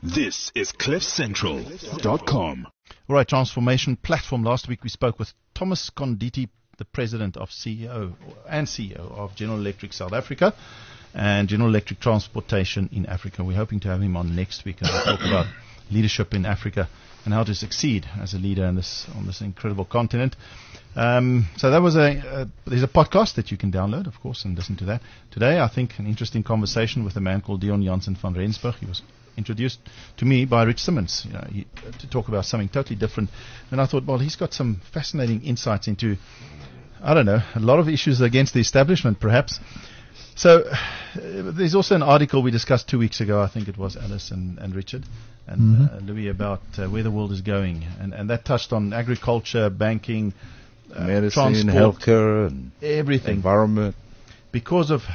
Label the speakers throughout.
Speaker 1: This is CliffCentral.com.
Speaker 2: All right, Transformation Platform. Last week we spoke with Thomas Konditi, the president of CEO of General Electric South Africa and General Electric Transportation in Africa. We're hoping to have him on next week and we'll talk about leadership in Africa and how to succeed as a leader on this incredible continent. So that was there's a podcast that you can download, of course, and listen to that. Today, I think an interesting conversation with a man called Dion Jansen van Rensburg. He was introduced to me by Rich Simmons, to talk about something totally different. And I thought, well, he's got some fascinating insights into, I don't know, a lot of issues against the establishment, perhaps. So there's also an article we discussed 2 weeks ago, I think it was Alice and Richard and Louis, about where the world is going. And that touched on agriculture, banking,
Speaker 3: medicine,
Speaker 2: transport,
Speaker 3: healthcare, and
Speaker 2: everything.
Speaker 3: environment.
Speaker 2: Because of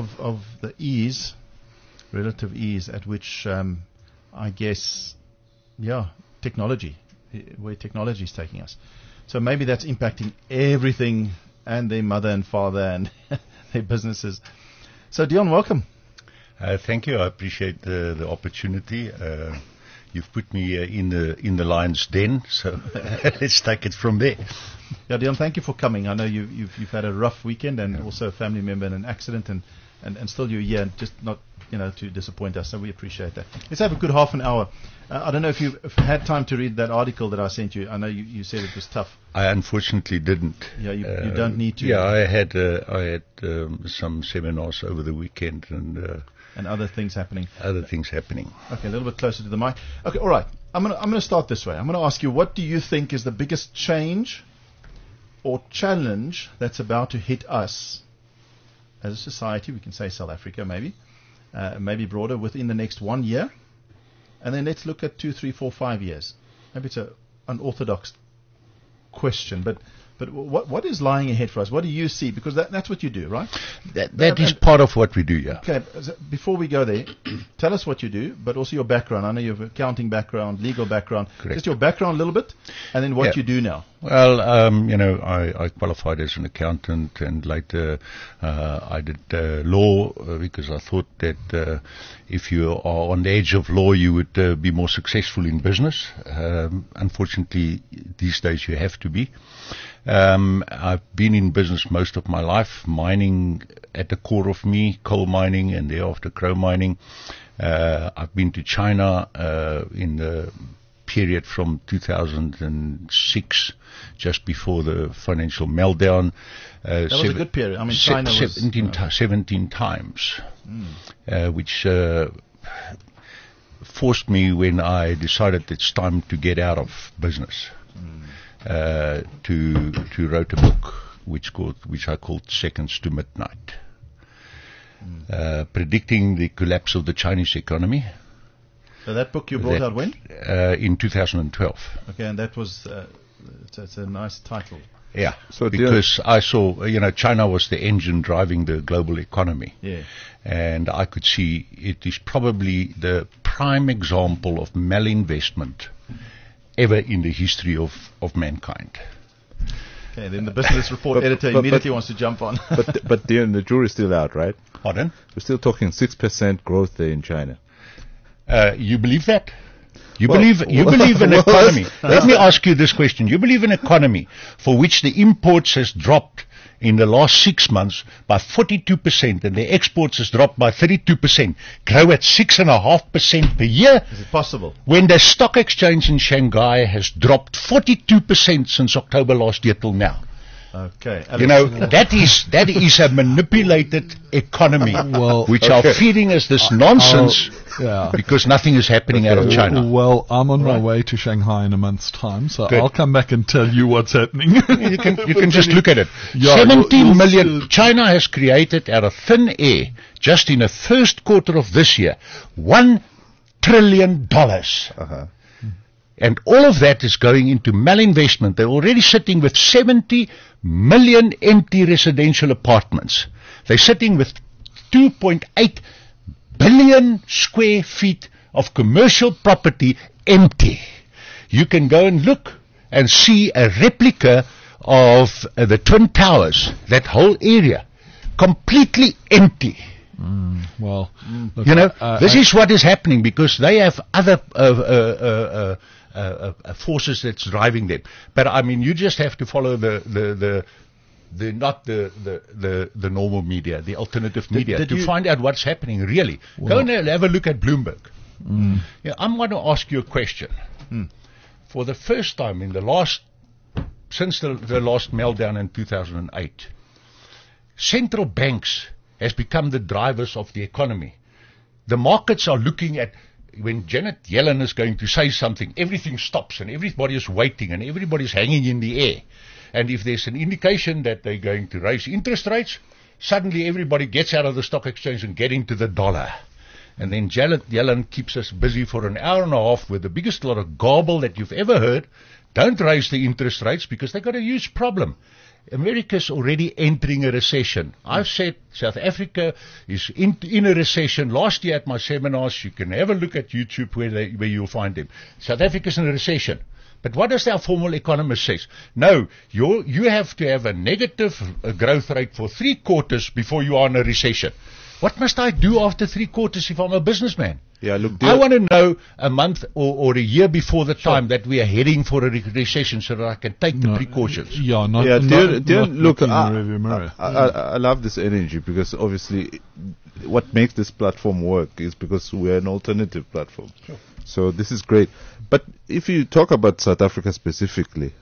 Speaker 2: the relative ease at which, I guess, technology, where technology is taking us. So maybe that's impacting everything and their mother and father and their businesses. So Dion, welcome.
Speaker 4: Thank you. I appreciate the opportunity. You've put me in the lion's den, so let's take it from there.
Speaker 2: Yeah, Dion, thank you for coming. I know you've had a rough weekend and also a family member in an accident, and still you're here, and just not to disappoint us. So we appreciate that. Let's have a good half an hour. I don't know if you've had time to read that article that I sent you. I know you said it was tough.
Speaker 4: I unfortunately didn't.
Speaker 2: Yeah, you don't need to.
Speaker 4: Yeah, I had some seminars over the weekend and
Speaker 2: other things happening.
Speaker 4: Okay,
Speaker 2: a little bit closer to the mic. Okay, all right. I'm gonna start this way. I'm gonna ask you, what do you think is the biggest change or challenge that's about to hit us as a society? We can say South Africa, maybe broader, within the next 1 year, and then let's look at 2, 3, 4, 5 years. Maybe it's an unorthodox question, but what is lying ahead for us? What do you see? Because that's what you do, right?
Speaker 4: That is part of what we do, yeah.
Speaker 2: Okay, so before we go there, tell us what you do, but also your background. I know you have an accounting background, legal background.
Speaker 4: Correct.
Speaker 2: Just your background a little bit, and then what you do now.
Speaker 4: Well, I qualified as an accountant, and later I did law because I thought that if you are on the edge of law, you would be more successful in business. Unfortunately, these days you have to be. I've been in business most of my life, mining at the core of me, coal mining and thereafter crow mining. I've been to China in the period from 2006, just before the financial meltdown.
Speaker 2: That was a good period. I mean, China was
Speaker 4: 17 times, which forced me, when I decided it's time to get out of business, to write a book which I called Seconds to Midnight, predicting the collapse of the Chinese economy.
Speaker 2: So that book you brought out when?
Speaker 4: In 2012.
Speaker 2: Okay, and that was it's a nice title.
Speaker 4: Yeah, so because I saw, China was the engine driving the global economy.
Speaker 2: Yeah. And
Speaker 4: I could see it is probably the prime example of malinvestment ever in the history of mankind.
Speaker 2: Okay, then the business report editor immediately wants to jump on.
Speaker 3: but the jury's still out, right?
Speaker 4: Pardon?
Speaker 3: We're still talking 6% growth there in China.
Speaker 4: You believe that? You believe an economy. Let me ask you this question. You believe an economy for which the imports has dropped in the last 6 months by 42% and the exports has dropped by 32%, grow at 6.5% per year?
Speaker 2: Is it possible?
Speaker 4: When the stock exchange in Shanghai has dropped 42% since October last year till now.
Speaker 2: Okay.
Speaker 4: That is a manipulated economy, which are feeding us this nonsense because nothing is happening out of China.
Speaker 5: Well, I'm on my way to Shanghai in a month's time, so I'll come back and tell you what's happening.
Speaker 4: You can just look at it. 17 million. China has created out of thin air, just in the first quarter of this year, $1 trillion. And all of that is going into malinvestment. They're already sitting with 70 million empty residential apartments. They're sitting with 2.8 billion square feet of commercial property empty. You can go and look and see a replica of the Twin Towers, that whole area, completely empty.
Speaker 5: Well, look,
Speaker 4: You know, this is what is happening because they have other forces that's driving them. But I mean, you just have to follow the normal media, the alternative media, to find out what's happening really. Go and have a look at Bloomberg. Yeah, I'm going to ask you a question. For the first time since the last meltdown in 2008, central banks has become the drivers of the economy. The markets are looking at when Janet Yellen is going to say something, everything stops and everybody is waiting and everybody is hanging in the air. And if there's an indication that they're going to raise interest rates, suddenly everybody gets out of the stock exchange and get into the dollar. And then Janet Yellen keeps us busy for an hour and a half with the biggest lot of garble that you've ever heard. Don't raise the interest rates because they've got a huge problem. America's already entering a recession. I've said South Africa is in a recession. Last year at my seminars, you can have a look at YouTube where you'll find them. South Africa's in a recession. But what does our formal economist say? No, you have to have a negative growth rate for 3 quarters before you are in a recession. What must I do after 3 quarters if I'm a businessman?
Speaker 3: Yeah, look,
Speaker 4: I want to know a month or a year before the time that we are heading for a recession so that I can take the precautions.
Speaker 3: Look, I love this energy because obviously what makes this platform work is because we are an alternative platform. Sure. So this is great. But if you talk about South Africa specifically,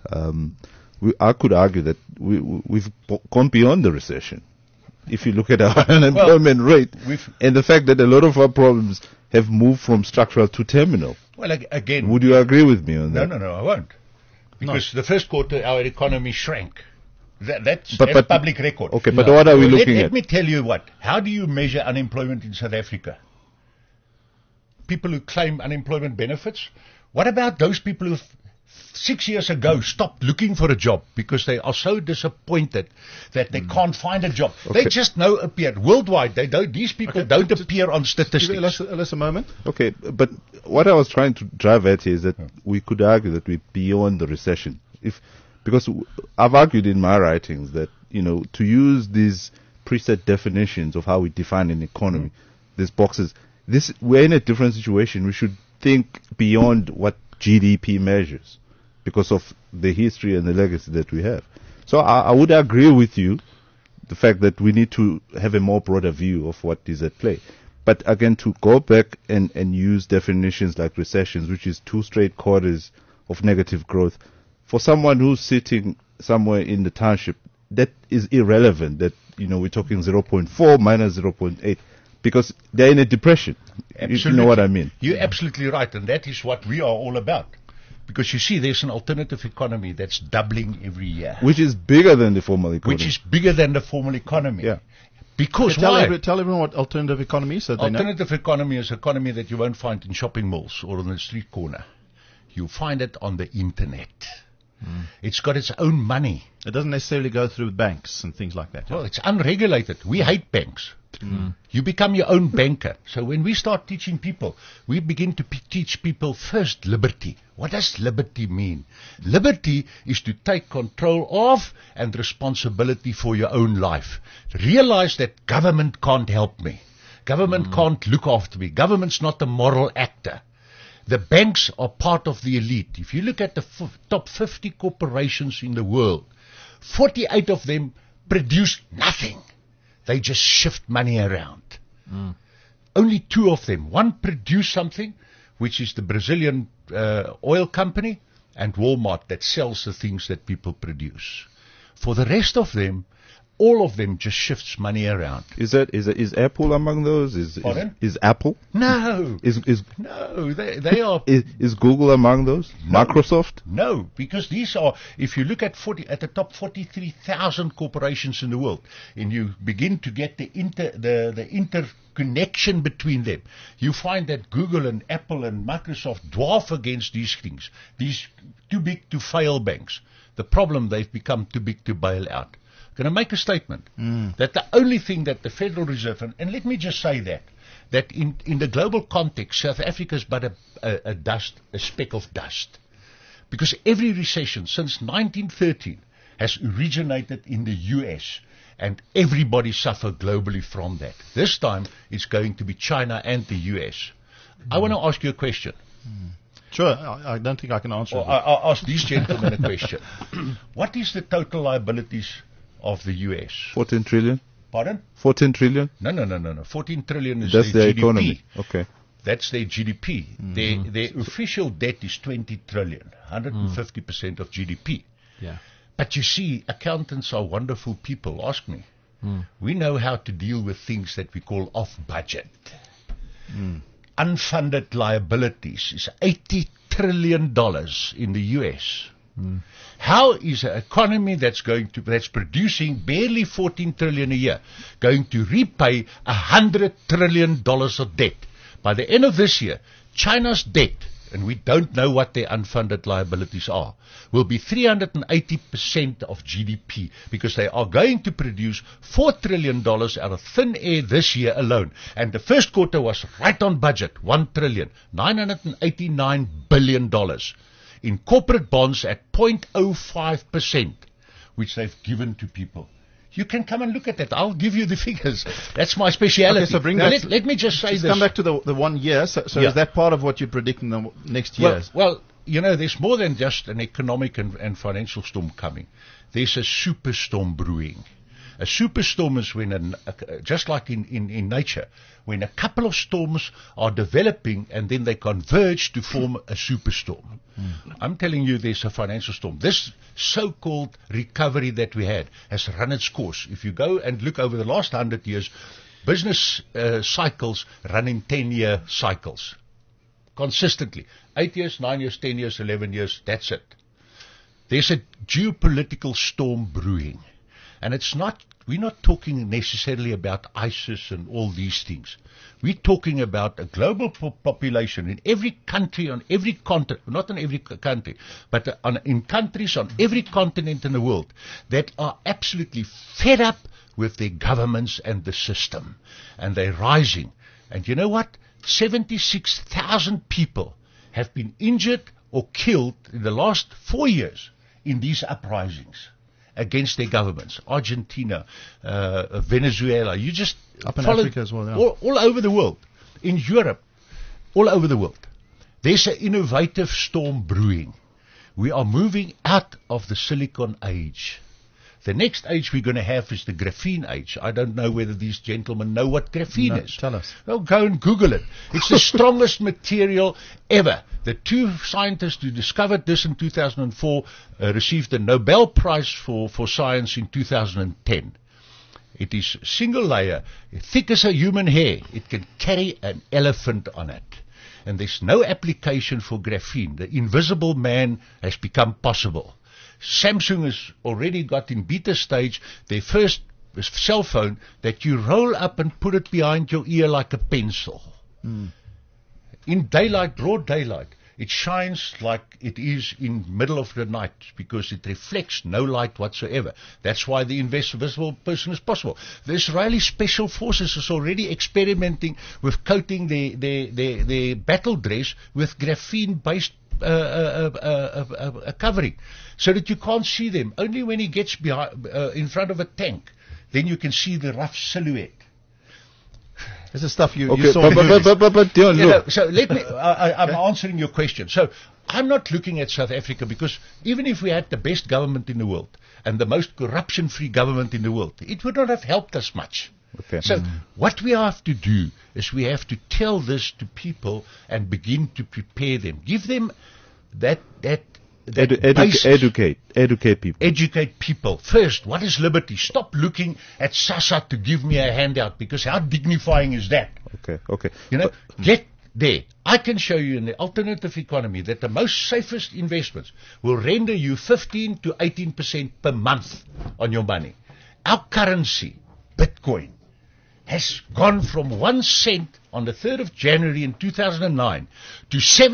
Speaker 3: I could argue that we've gone beyond the recession. If you look at our unemployment rate and the fact that a lot of our problems have moved from structural to terminal.
Speaker 4: Well, again...
Speaker 3: Would you agree with me on that?
Speaker 4: No, I won't. Because the first quarter, our economy shrank. That's public record.
Speaker 3: Okay, but what are we looking at?
Speaker 4: Let me tell you what. How do you measure unemployment in South Africa? People who claim unemployment benefits? What about those people who 6 years ago stopped looking for a job because they are so disappointed that they can't find a job? Okay. They just now appear worldwide. These people don't appear on statistics.
Speaker 2: Give us a moment.
Speaker 3: Okay, but what I was trying to drive at here is that we could argue that we're beyond the recession. Because I've argued in my writings that, to use these preset definitions of how we define an economy, these boxes, we're in a different situation. We should think beyond what GDP measures because of the history and the legacy that we have. So I would agree with you, the fact that we need to have a more broader view of what is at play. But again, to go back and use definitions like recessions, which is 2 straight quarters of negative growth, for someone who's sitting somewhere in the township, that is irrelevant, that, we're talking 0.4 minus 0.8. Because they're in a depression.
Speaker 4: Absolutely.
Speaker 3: You know what I mean?
Speaker 4: You're absolutely right, and that is what we are all about. Because you see, there's an alternative economy that's doubling every year.
Speaker 3: Which is bigger than the formal economy.
Speaker 4: Which is bigger than the formal economy.
Speaker 3: Yeah.
Speaker 4: Because why?
Speaker 2: Tell everyone what alternative economy is.
Speaker 4: Alternative economy is an economy that you won't find in shopping malls or on the street corner. You find it on the internet. It's got its own money.
Speaker 2: It doesn't necessarily go through banks and things like that.
Speaker 4: Well, it's unregulated. We hate banks. You become your own banker. So when we start teaching people, we begin to teach people first liberty. What does liberty mean? Liberty is to take control of and responsibility for your own life. Realize that government can't help me. Government can't look after me. Government's not the moral actor. The banks are part of the elite. If you look at the top 50 corporations in the world, 48 of them produce nothing. They just shift money around. Only 2 of them. One produce something, which is the Brazilian oil company, and Walmart that sells the things that people produce. For the rest of them, all of them just shifts money around.
Speaker 3: Is Apple among those? Is Apple?
Speaker 4: No.
Speaker 3: No,
Speaker 4: they are.
Speaker 3: Is Google among those? No. Microsoft?
Speaker 4: No, because these are, if you look at the top 43,000 corporations in the world, and you begin to get the interconnection between them, you find that Google and Apple and Microsoft dwarf against these things. These too big to fail banks. The problem, they've become too big to bail out. Going to make a statement that the only thing that the Federal Reserve, and let me just say that in the global context, South Africa is but a speck of dust. Because every recession since 1913 has originated in the US. and everybody suffer globally from that. This time, it's going to be China and the US. I want to ask you a question.
Speaker 2: Sure, I don't think I can answer
Speaker 4: Or
Speaker 2: it.
Speaker 4: I'll ask these gentlemen a question. What is the total liabilities of the US?
Speaker 3: 14 trillion?
Speaker 4: Pardon?
Speaker 3: 14 trillion?
Speaker 4: No. 14 trillion is
Speaker 3: That's
Speaker 4: their
Speaker 3: their
Speaker 4: GDP.
Speaker 3: economy. Okay.
Speaker 4: That's their GDP. Their official debt is 20 trillion, 150% of GDP.
Speaker 5: Yeah.
Speaker 4: But you see, accountants are wonderful people. Ask me. We know how to deal with things that we call off budget. Unfunded liabilities is $80 trillion in the US. How is an economy that's producing barely 14 trillion a year going to repay $100 trillion of debt? By the end of this year, China's debt, and we don't know what their unfunded liabilities are, will be 380% of GDP, because they are going to produce $4 trillion out of thin air this year alone. And the first quarter was right on budget, $1 trillion, $989 billion in corporate bonds at 0.05%, which they've given to people. You can come and look at that. I'll give you the figures. That's my speciality.
Speaker 2: Okay, so bring
Speaker 4: now
Speaker 2: that-
Speaker 4: let me just say
Speaker 2: Just
Speaker 4: this.
Speaker 2: come back to the 1 year. So
Speaker 4: Yeah.
Speaker 2: is that part of what you're predicting the next
Speaker 4: Well,
Speaker 2: years?
Speaker 4: well, you know, there's more than just an economic and financial storm coming. There's a superstorm brewing. A superstorm is when, just like in nature, when a couple of storms are developing and then they converge to form a superstorm. I'm telling you, there's a financial storm. This so-called recovery that we had has run its course. If you go and look over the last 100 years, business cycles run in 10-year cycles. Consistently. 8 years, 9 years, 10 years, 11 years, that's it. There's a geopolitical storm brewing. And we're not talking necessarily about ISIS and all these things. We're talking about a global population in every country, on every continent, not in every country, but in countries on every continent in the world that are absolutely fed up with their governments and the system. And they're rising. And you know what? 76,000 people have been injured or killed in the last 4 years in these uprisings against their governments. Argentina, Venezuela, you just
Speaker 2: Up in
Speaker 4: follow
Speaker 2: Africa as well, yeah.
Speaker 4: all over the world, in Europe, all over the world. There's an innovative storm brewing. We are moving out of the silicon age. The next age we're going to have is the graphene age. I don't know whether these gentlemen know what graphene
Speaker 2: No,
Speaker 4: is.
Speaker 2: tell us.
Speaker 4: Well, go and Google it. It's the strongest material ever. The two scientists who discovered this in 2004 received the Nobel Prize for Science in 2010. It is single layer, thick as a human hair. It can carry an elephant on it. And there's no application for graphene. The invisible man has become possible. Samsung has already got in beta stage their first cell phone that you roll up and put it behind your ear like a pencil. In daylight, broad daylight, it shines like it is in middle of the night because it reflects no light whatsoever. That's why the invisible person is possible. The Israeli Special Forces is already experimenting with coating their battle dress with graphene-based covering, so that you can't see them. Only when he gets behind, in front of a tank, then you can see the rough silhouette.
Speaker 2: This is stuff you
Speaker 3: Okay,
Speaker 2: saw in movies.
Speaker 3: but Dion,
Speaker 4: You know,
Speaker 3: look.
Speaker 4: so let me. I'm answering your question. So I'm not looking at South Africa, because even if we had the best government in the world and the most corruption-free government in the world, it would not have helped us much.
Speaker 3: Okay.
Speaker 4: So what we have to do is we have to tell this to people and begin to prepare them. Give them that basis.
Speaker 3: Educate people.
Speaker 4: Educate people. First, what is liberty? Stop looking at SASSA to give me a handout, because how dignifying is that?
Speaker 3: Okay.
Speaker 4: You know, get there. I can show you in the alternative economy that the most safest investments will render you 15 to 18% per month on your money. Our currency, Bitcoin, has gone from 1 cent on the 3rd of January in 2009 to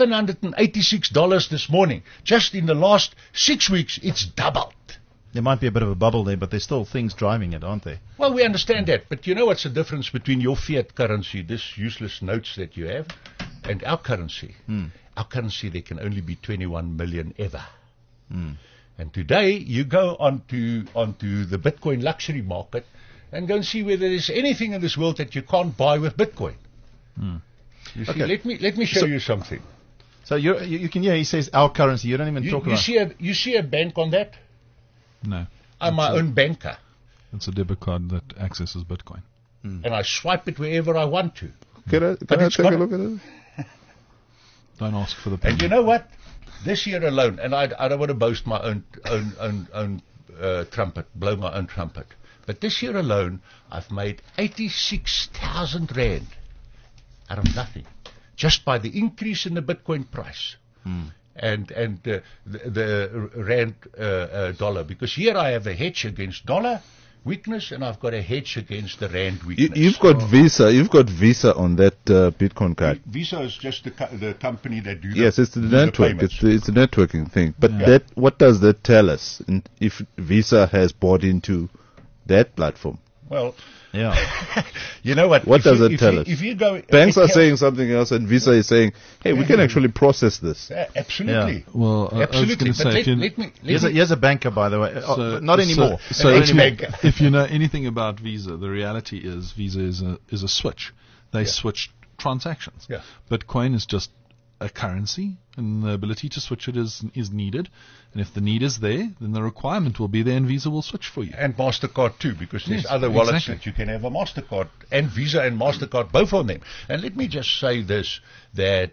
Speaker 4: $786 this morning. Just in the last 6 weeks, it's doubled.
Speaker 2: There might be a bit of a bubble there, but there's still things driving it, aren't there?
Speaker 4: Well, we understand that, but you know what's the difference between your fiat currency, this useless notes that you have, and our currency? Our currency, there can only be 21 million ever. And today you go onto the Bitcoin luxury market and go and see whether there's anything in this world that you can't buy with Bitcoin. You see,
Speaker 2: Okay.
Speaker 4: let me show you something.
Speaker 2: So you can hear he says our currency. You don't even talk about.
Speaker 4: You see a bank on that?
Speaker 5: No.
Speaker 4: I'm my own banker,
Speaker 5: It's a debit card that accesses Bitcoin.
Speaker 4: and I swipe it wherever I want to.
Speaker 3: Can I
Speaker 4: it's
Speaker 3: take
Speaker 4: got
Speaker 3: a
Speaker 4: a-
Speaker 3: look at it?
Speaker 5: Don't ask for the
Speaker 4: And you
Speaker 5: pin.
Speaker 4: know what? This year alone, and I don't want to boast my own trumpet, blow my own trumpet, but this year alone, I've made 86,000 rand out of nothing, just by the increase in the Bitcoin price. And the rand dollar, because here I have a hedge against dollar weakness, and I've got a hedge against the rand weakness.
Speaker 3: You've got Visa. You've got Visa on that Bitcoin card.
Speaker 4: Visa is just the company that do
Speaker 3: Yes, it's the
Speaker 4: do
Speaker 3: network.
Speaker 4: payments.
Speaker 3: It's the networking thing. But
Speaker 4: Yeah.
Speaker 3: what does that tell us? If Visa has bought into that platform,
Speaker 4: Well,
Speaker 2: Yeah.
Speaker 4: you know what?
Speaker 3: What
Speaker 4: if
Speaker 3: does
Speaker 4: you,
Speaker 3: it
Speaker 4: if
Speaker 3: tell
Speaker 4: you,
Speaker 3: us?
Speaker 4: If you go,
Speaker 3: banks
Speaker 4: it
Speaker 3: are
Speaker 4: tells-
Speaker 3: saying something else, and Visa is saying, "Hey, we can actually process this."
Speaker 4: Absolutely.
Speaker 5: Well, I was
Speaker 4: Absolutely.
Speaker 5: going to
Speaker 4: But
Speaker 5: say, if you-
Speaker 4: let me.
Speaker 2: Here's a banker, by the way.
Speaker 5: So-
Speaker 2: Not anymore.
Speaker 5: So
Speaker 4: An
Speaker 5: if you,
Speaker 4: ex-banker.
Speaker 5: if you know anything about Visa, the reality is Visa is a switch. They switch transactions.
Speaker 4: Yeah.
Speaker 5: Bitcoin is just a currency, and the ability to switch it is needed. And if the need is there, then the requirement will be there, and Visa will switch for you.
Speaker 4: And MasterCard too, because there's
Speaker 5: Yes,
Speaker 4: other wallets
Speaker 5: exactly.
Speaker 4: that you can have a MasterCard and Visa and MasterCard, both on them. And let me just say this, that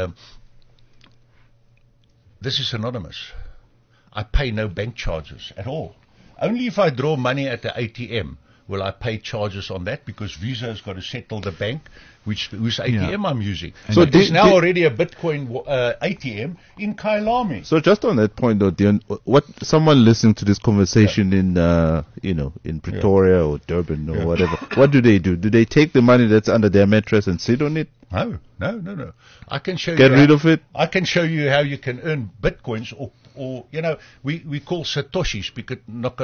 Speaker 4: this is anonymous. I pay no bank charges at all. Only if I draw money at the ATM will I pay charges on that, because Visa has got to settle the bank whose ATM I'm using.
Speaker 3: So
Speaker 4: So there's
Speaker 3: did-
Speaker 4: now
Speaker 3: did-
Speaker 4: already a Bitcoin ATM in Kailami.
Speaker 3: So just on that point, though, Dion, what someone listening to this conversation in in Pretoria or Durban or whatever, what do? Do they take the money that's under their mattress and sit on it?
Speaker 4: No. I can show
Speaker 3: Get
Speaker 4: you
Speaker 3: rid
Speaker 4: how-
Speaker 3: of it?
Speaker 4: I can show you how you can earn bitcoins, or we call satoshis, because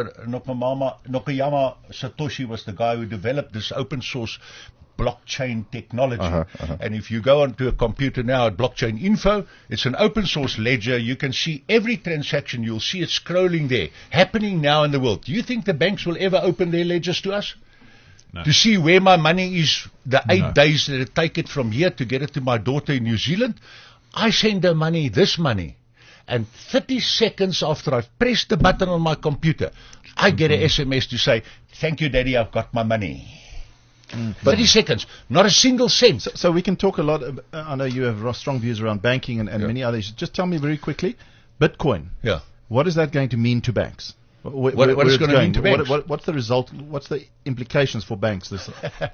Speaker 4: Nakayama Satoshi was the guy who developed this open source blockchain technology. And if you go onto a computer now at Blockchain Info, it's an open source ledger. You can see every transaction. You'll see it scrolling there, happening now in the world. Do you think the banks will ever open their ledgers to us?
Speaker 5: No.
Speaker 4: To see where my money is, the 8
Speaker 5: No.
Speaker 4: days that it take it from here to get it to my daughter in New Zealand? I send her money, this money, and 30 seconds after I've pressed the button on my computer, I get an SMS to say, "Thank you, Daddy, I've got my money." 30 seconds, not a single cent.
Speaker 2: So we can talk a lot. I know you have strong views around banking and many others. Just tell me very quickly, Bitcoin.
Speaker 4: Yeah.
Speaker 2: What is that going to mean to banks?
Speaker 4: What is
Speaker 2: it's
Speaker 4: gonna mean to banks?
Speaker 2: What's the result? What's the implications for banks? This,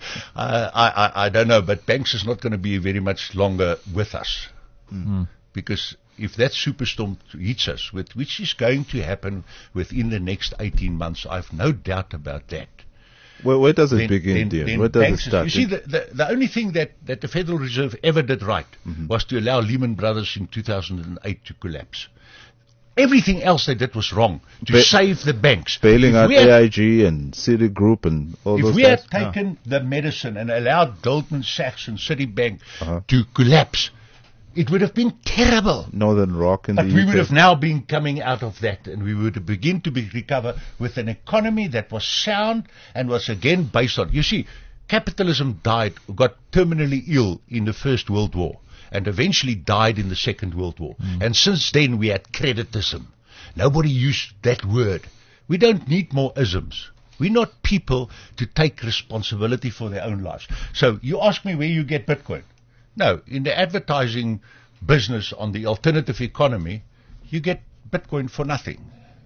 Speaker 4: I don't know, but banks is not going to be very much longer with us. Because if that superstorm hits us, which is going to happen within the next 18 months, I've no doubt about that.
Speaker 3: Where does it begin, Dion? Where does it
Speaker 4: banks-
Speaker 3: start?
Speaker 4: You see, the only thing that the Federal Reserve ever did right was to allow Lehman Brothers in 2008 to collapse. Everything else they did was wrong to save the banks.
Speaker 3: Bailing
Speaker 4: If
Speaker 3: out
Speaker 4: we had-
Speaker 3: AIG and Citigroup and all those
Speaker 4: If we
Speaker 3: guys.
Speaker 4: had taken the medicine and allowed Goldman Sachs and Citibank to collapse, it would have been terrible.
Speaker 3: Northern Rock and
Speaker 4: But
Speaker 3: the
Speaker 4: we
Speaker 3: UK.
Speaker 4: would have now been coming out of that, and we would begin to recover with an economy that was sound and was again based on. You see, capitalism got terminally ill in the First World War, and eventually died in the Second World War. And since then we had creditism. Nobody used that word. We don't need more isms. We're not people to take responsibility for their own lives. So you ask me where you get Bitcoin. No, in the advertising business on the alternative economy, you get Bitcoin for nothing.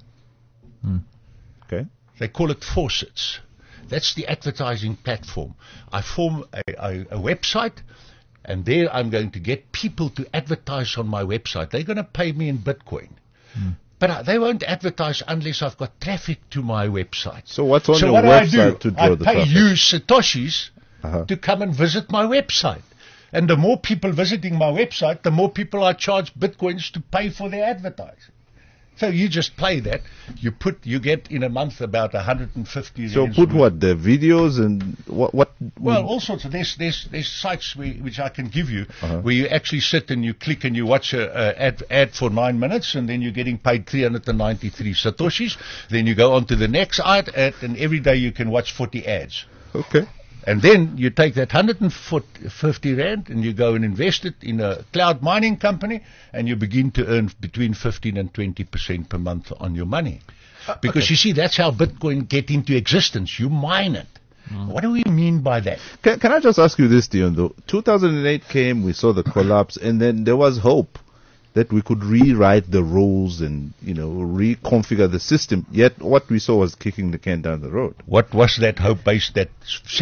Speaker 3: Okay.
Speaker 4: They call it faucets. That's the advertising platform. I form a website, and there I'm going to get people to advertise on my website. They're going to pay me in Bitcoin. But they won't advertise unless I've got traffic to my website.
Speaker 3: So what's on your
Speaker 4: what
Speaker 3: website to draw the
Speaker 4: I pay
Speaker 3: traffic?
Speaker 4: you Satoshis to come and visit my website. And the more people visiting my website, the more people I charge Bitcoins to pay for their advertising. So you just play that. You get in a month about 150.
Speaker 3: So
Speaker 4: rands
Speaker 3: put
Speaker 4: worth.
Speaker 3: what, the videos and what?
Speaker 4: Well, all sorts of there's sites which I can give you
Speaker 3: Uh-huh.
Speaker 4: where you actually sit and you click and you watch a ad for 9 minutes, and then you're getting paid 393 satoshis. Then you go on to the next ad, and every day you can watch 40 ads.
Speaker 3: Okay.
Speaker 4: And then you take that 150 rand and you go and invest it in a cloud mining company, and you begin to earn between 15 and 20% per month on your money. Because you see, that's how Bitcoin get into existence. You mine it. What do we mean by that?
Speaker 3: Can I just ask you this, Dion, though? 2008 came, we saw the collapse, and then there was hope that we could rewrite the rules and, reconfigure the system. Yet what we saw was kicking the can down the road.
Speaker 4: What was that hope based that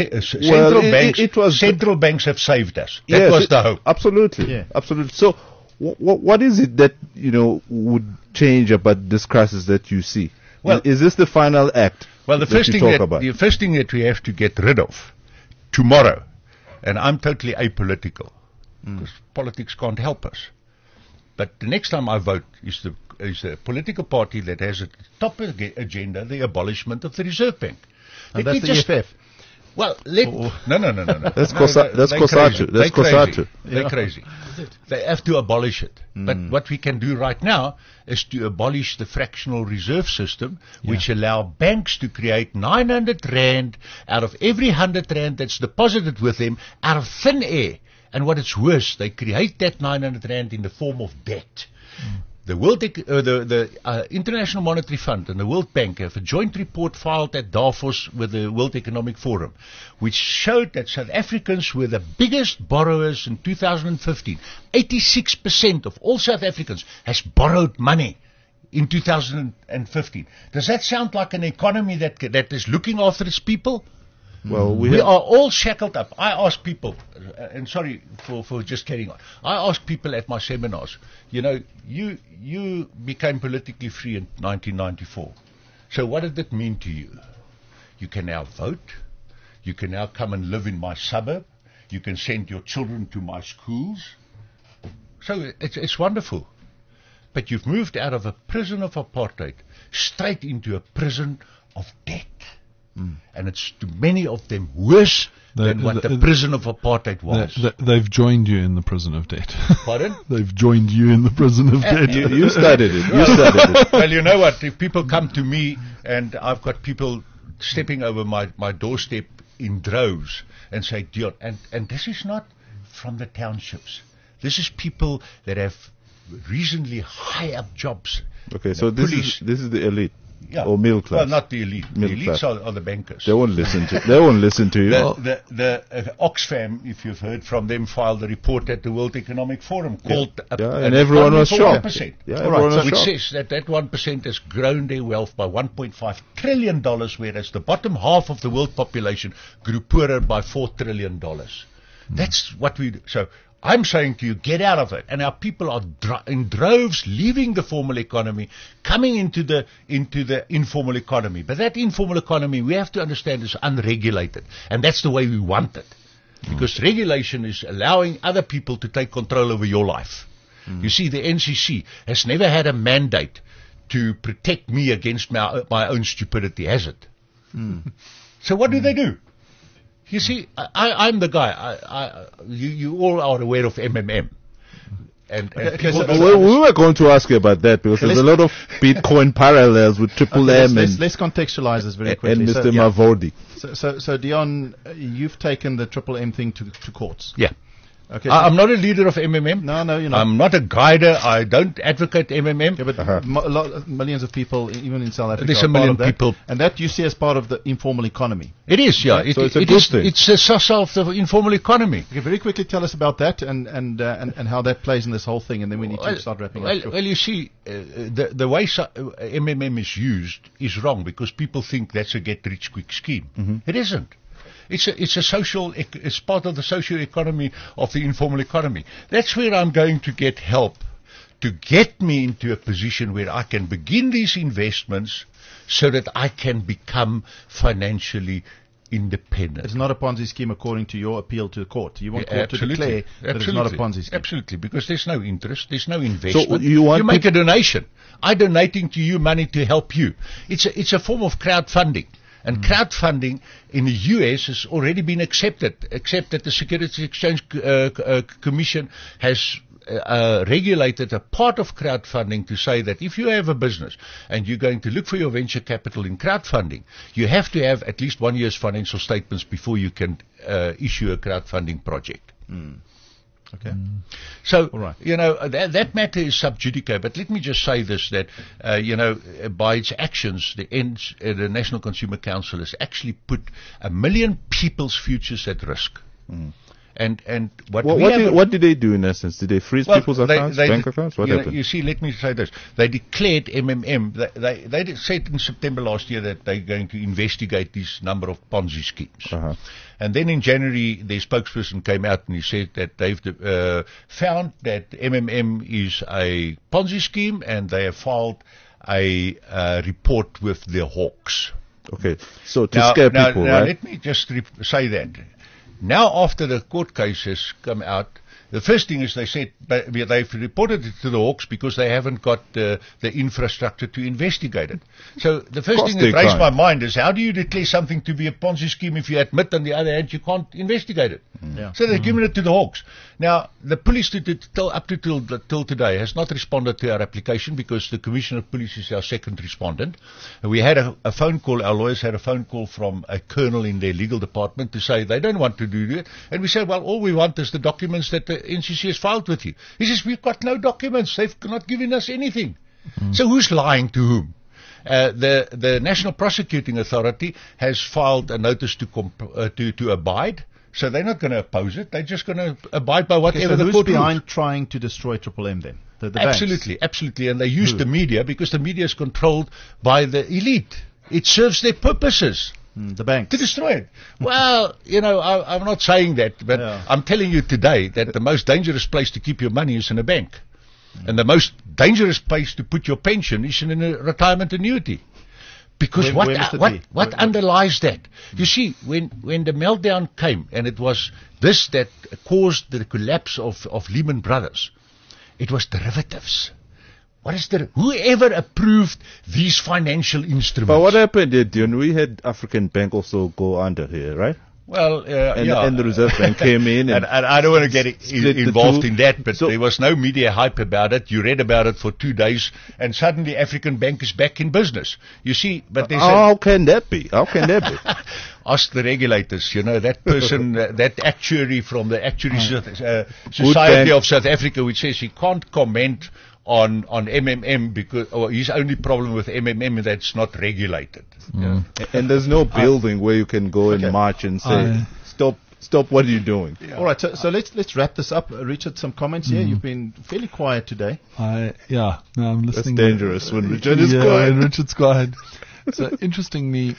Speaker 4: central banks have saved us? That
Speaker 3: Yes,
Speaker 4: was the hope.
Speaker 3: Absolutely.
Speaker 2: Yeah.
Speaker 3: Absolutely. So what is it that, would change about this crisis that you see?
Speaker 4: Well-
Speaker 3: is this the final act?
Speaker 4: Well, the
Speaker 3: that
Speaker 4: first
Speaker 3: you
Speaker 4: thing
Speaker 3: talk
Speaker 4: that
Speaker 3: about?
Speaker 4: the first thing that we have to get rid of tomorrow, and I'm totally apolitical because politics can't help us. But the next time I vote is a political party that has at the top of the agenda the abolishment of the Reserve Bank.
Speaker 2: And
Speaker 4: Let
Speaker 2: that's
Speaker 4: me
Speaker 2: the
Speaker 4: just-
Speaker 2: EFF.
Speaker 4: Well, no.
Speaker 3: That's
Speaker 4: No,
Speaker 3: Kosa- that's
Speaker 4: they're
Speaker 3: Kosatu.
Speaker 4: crazy.
Speaker 3: That's
Speaker 4: They're crazy.
Speaker 3: Kosatu.
Speaker 4: They're crazy. They have to abolish it. But what we can do right now is to abolish the fractional reserve system, which allow banks to create 900 rand out of every 100 rand that's deposited with them out of thin air. And what is worse, they create that 900 rand in the form of debt. The International Monetary Fund and the World Bank have a joint report filed at Davos with the World Economic Forum, which showed that South Africans were the biggest borrowers in 2015. 86% of all South Africans has borrowed money in 2015. Does that sound like an economy that is looking after its people?
Speaker 3: Well,
Speaker 4: We are all shackled up. I ask people, and sorry for just carrying on. I ask people at my seminars, you became politically free in 1994. So what did it mean to you? You can now vote. You can now come and live in my suburb. You can send your children to my schools. So it's wonderful. But you've moved out of a prison of apartheid straight into a prison of debt. And it's to many of them worse than what the prison of apartheid was.
Speaker 5: They've joined you in the prison of debt.
Speaker 4: Pardon?
Speaker 5: They've joined you in the prison of debt.
Speaker 3: you started it. You started it.
Speaker 4: Well, you know what? If people come to me and I've got people stepping over my doorstep in droves and say, Dion, and this is not from the townships. This is people that have reasonably high up jobs.
Speaker 3: Okay,
Speaker 4: The
Speaker 3: so this
Speaker 4: police.
Speaker 3: is the elite.
Speaker 4: Yeah.
Speaker 3: Or middle class.
Speaker 4: Well, not the elite. The
Speaker 3: Middle
Speaker 4: elites
Speaker 3: class.
Speaker 4: are the bankers.
Speaker 3: They won't listen to. They won't listen to you.
Speaker 4: The Oxfam, if you've heard from them, filed a report at the World Economic Forum called
Speaker 3: and everyone was shocked.
Speaker 4: 1%.
Speaker 3: Yeah, everyone was
Speaker 4: Which
Speaker 3: shocked.
Speaker 4: says that 1% has grown their wealth by $1.5 trillion, whereas the bottom half of the world population grew poorer by $4 trillion. That's what we do. So I'm saying to you, get out of it. And our people are in droves leaving the formal economy, coming into the informal economy. But that informal economy, we have to understand, is unregulated. And that's the way we want it. Because regulation is allowing other people to take control over your life. You see, the NCC has never had a mandate to protect me against my own stupidity, has it? So what do they do? You see, I'm the guy. You all are aware of MMM. And people don't
Speaker 3: We were going to ask you about that because there's a lot of Bitcoin parallels with Triple M
Speaker 2: Let's contextualize this very quickly.
Speaker 3: and Mr.
Speaker 2: Yeah.
Speaker 3: Mavodi.
Speaker 2: So Dion, you've taken the Triple M thing to courts.
Speaker 4: Yeah.
Speaker 2: Okay.
Speaker 4: I'm not a leader of MMM.
Speaker 2: No, you're not.
Speaker 4: I'm not a guider. I don't advocate MMM.
Speaker 2: Yeah, but millions of people, even in South Africa,
Speaker 4: There's a
Speaker 2: are part
Speaker 4: million
Speaker 2: of that.
Speaker 4: people.
Speaker 2: And that you see as part of the informal economy.
Speaker 4: It is, yeah.
Speaker 3: So it's a good thing.
Speaker 4: It's a source of the informal economy.
Speaker 2: Okay, very quickly tell us about that and how that plays in this whole thing, and then we need to start wrapping up.
Speaker 4: Well, you see, the way MMM is used is wrong because people think that's a get-rich-quick scheme. It isn't. It's a social. It's part of the social economy of the informal economy. That's where I'm going to get help to get me into a position where I can begin these investments, so that I can become financially independent.
Speaker 2: It's not a Ponzi scheme according to your appeal to the court. You want court to declare that it's not a Ponzi scheme.
Speaker 4: Absolutely, because there's no interest, there's no investment.
Speaker 3: So you
Speaker 4: make a donation. I'm donating to you money to help you. It's a form of crowdfunding. And crowdfunding in the US has already been accepted, except that the Securities Exchange Commission has regulated a part of crowdfunding to say that if you have a business and you're going to look for your venture capital in crowdfunding, you have to have at least 1 year's financial statements before you can issue a crowdfunding project.
Speaker 2: Okay.
Speaker 4: So,
Speaker 2: All right.
Speaker 4: that matter is sub judice, but let me just say this, that, by its actions, the National Consumer Council has actually put 1 million people's futures at risk. And
Speaker 3: what did they do in essence? Did they freeze people's accounts, bank accounts? What happened?
Speaker 4: You see, let me say this. They declared MMM, they said in September last year that they're going to investigate this number of Ponzi schemes. And then in January, their spokesperson came out and he said that they've found that MMM is a Ponzi scheme and they have filed a report with the Hawks.
Speaker 3: Okay, so scare people, right?
Speaker 4: Let me just say that. Now, after the court case has come out, the first thing is they said they've reported it to the Hawks because they haven't got the infrastructure to investigate it. So the first thing that raised my mind is, how do you declare something to be a Ponzi scheme if you admit on the other hand you can't investigate it?
Speaker 2: Yeah.
Speaker 4: So they've given it to the Hawks. Now, the police up to till today has not responded to our application because the Commissioner of Police is our second respondent. And we had a phone call, our lawyers had a phone call from a colonel in their legal department to say they don't want to do it. And we said, well, all we want is the documents that the NCC has filed with you. He says, we've got no documents. They've not given us anything. So who's lying to whom? The National Prosecuting Authority has filed a notice to abide. So they're not going to oppose it. They're just going to abide by whatever the court rules.
Speaker 2: Who's behind trying to destroy Triple M then? The
Speaker 4: absolutely,
Speaker 2: banks?
Speaker 4: Absolutely. And they use the media because the media is controlled by the elite. It serves their purposes.
Speaker 2: The banks.
Speaker 4: To destroy it. Well, I'm not saying that, but I'm telling you today that the most dangerous place to keep your money is in a bank. And the most dangerous place to put your pension is in a retirement annuity. Because what underlies that? You see, when the meltdown came, and it was this that caused the collapse of Lehman Brothers, it was derivatives. Whoever approved these financial instruments?
Speaker 3: But what happened, Dion? We had African Bank also go under here, right?
Speaker 4: Well,
Speaker 3: and the Reserve Bank came in, and
Speaker 4: I don't want to get involved in that, but there was no media hype about it. You read about it for 2 days, and suddenly African Bank is back in business. You see, but
Speaker 3: how can that be? How can that be?
Speaker 4: Ask the regulators. That person, that actuary from the Society of South Africa, which says he can't comment on MMM because his only problem with MMM is that it's not regulated.
Speaker 3: And there's no building where you can go and march and say, stop, what are you doing?
Speaker 2: All right, so let's wrap this up. Richard, some comments here. You've been fairly quiet today.
Speaker 5: I'm listening.
Speaker 3: That's dangerous when Richard is quiet.
Speaker 5: When Richard's quiet. So interestingly,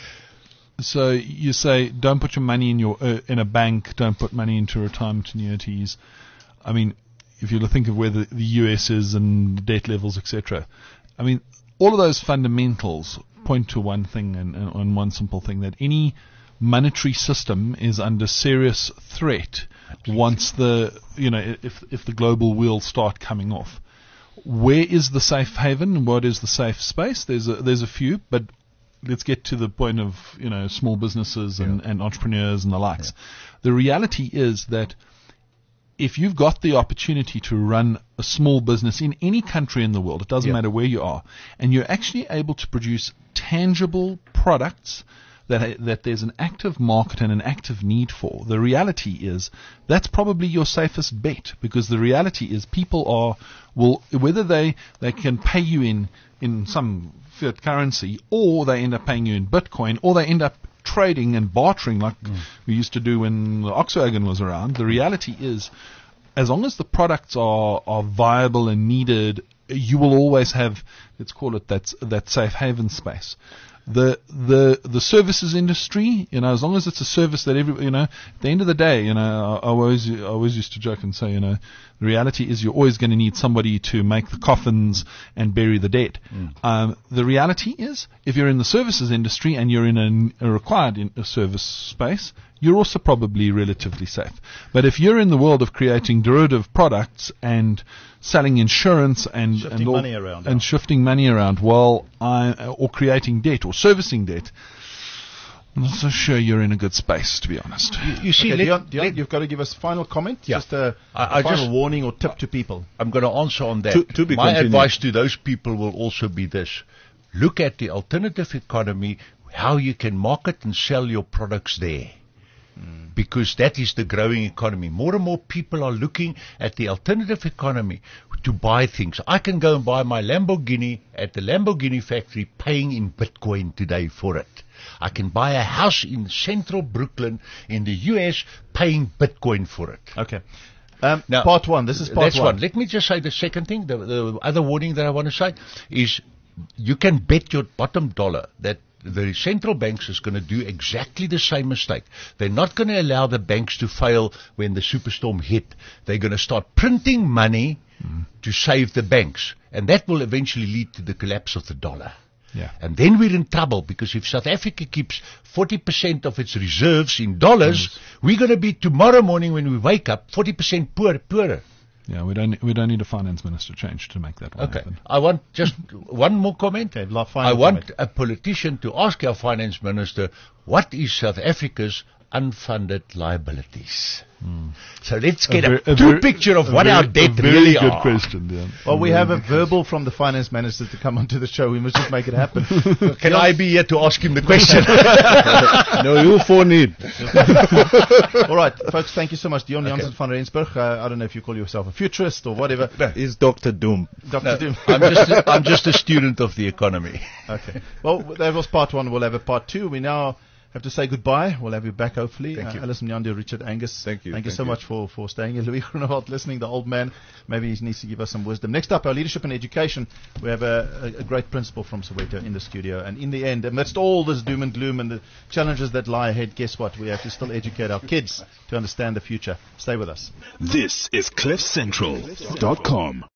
Speaker 5: so you say don't put your money in a bank, don't put money into retirement annuities. I mean, if you think of where the US is and debt levels, etc. I mean, all of those fundamentals point to one thing and one simple thing, that any monetary system is under serious threat once if the global wheels start coming off. Where is the safe haven? What is the safe space? There's a few, but let's get to the point of small businesses and entrepreneurs and the likes. The reality is that if you've got the opportunity to run a small business in any country in the world, it doesn't matter where you are, and you're actually able to produce tangible products that there's an active market and an active need for, the reality is that's probably your safest bet, because the reality is people whether they can pay you in some fiat currency, or they end up paying you in Bitcoin, or they end up trading and bartering like we used to do when the Volkswagen was around. The reality is, as long as the products are viable and needed, you will always have, let's call it that safe haven space. The services industry, as long as it's a service that everybody, at the end of the day, I always used to joke and say, the reality is you're always going to need somebody to make the coffins and bury the dead. The reality is, if you're in the services industry and you're in a required service space, you're also probably relatively safe. But if you're in the world of creating derivative products and selling insurance and shifting money around, or creating debt or servicing debt, I'm not so sure you're in a good space, to be honest.
Speaker 2: You see, Deon, you've got to give us a final comment, just a final warning or tip to people.
Speaker 4: I'm going to answer on that.
Speaker 3: My
Speaker 4: advice to those people will also be this. Look at the alternative economy, how you can market and sell your products there. Because that is the growing economy. More and more people are looking at the alternative economy to buy things. I can go and buy my Lamborghini at the Lamborghini factory paying in Bitcoin today for it. I can buy a house in central Brooklyn in the US paying Bitcoin for it.
Speaker 2: Okay. Now, part one. This is part one.
Speaker 4: Let me just say the second thing. The other warning that I want to say is you can bet your bottom dollar that the central banks is going to do exactly the same mistake. They're not going to allow the banks to fail when the superstorm hit. They're going to start printing money to save the banks. And that will eventually lead to the collapse of the dollar.
Speaker 5: Yeah.
Speaker 4: And then we're in trouble, because if South Africa keeps 40% of its reserves in dollars, we're going to be tomorrow morning when we wake up 40% poorer.
Speaker 5: Yeah, we don't need a finance minister change to make that happen.
Speaker 4: I want just one more comment. I want a politician to ask our finance minister, what is South Africa's unfunded liabilities? So let's get a true picture of what our debt really are.
Speaker 5: Very good question, Dan.
Speaker 2: Well, we have a verbal from the finance minister to come onto the show. We must just make it happen.
Speaker 4: Can I be here to ask him the question?
Speaker 3: No, you'll phone in.
Speaker 2: All right, folks, thank you so much. Deon Jansen van Rensburg. I don't know if you call yourself a futurist or whatever.
Speaker 3: Is Dr. Doom.
Speaker 2: Dr. Doom.
Speaker 4: I'm just a student of the economy.
Speaker 2: Okay. Well, that was part one. We'll have a part two. We now have to say goodbye. We'll have you back, hopefully.
Speaker 3: Thank you.
Speaker 2: Alice Mnyande, Richard Angus.
Speaker 3: Thank you.
Speaker 2: Thank you so much for staying here. Louis Groenewald listening, the old man. Maybe he needs to give us some wisdom. Next up, our leadership and education. We have a great principal from Soweto in the studio. And in the end, amidst all this doom and gloom and the challenges that lie ahead, guess what? We have to still educate our kids to understand the future. Stay with us.
Speaker 1: This is CliffCentral.com.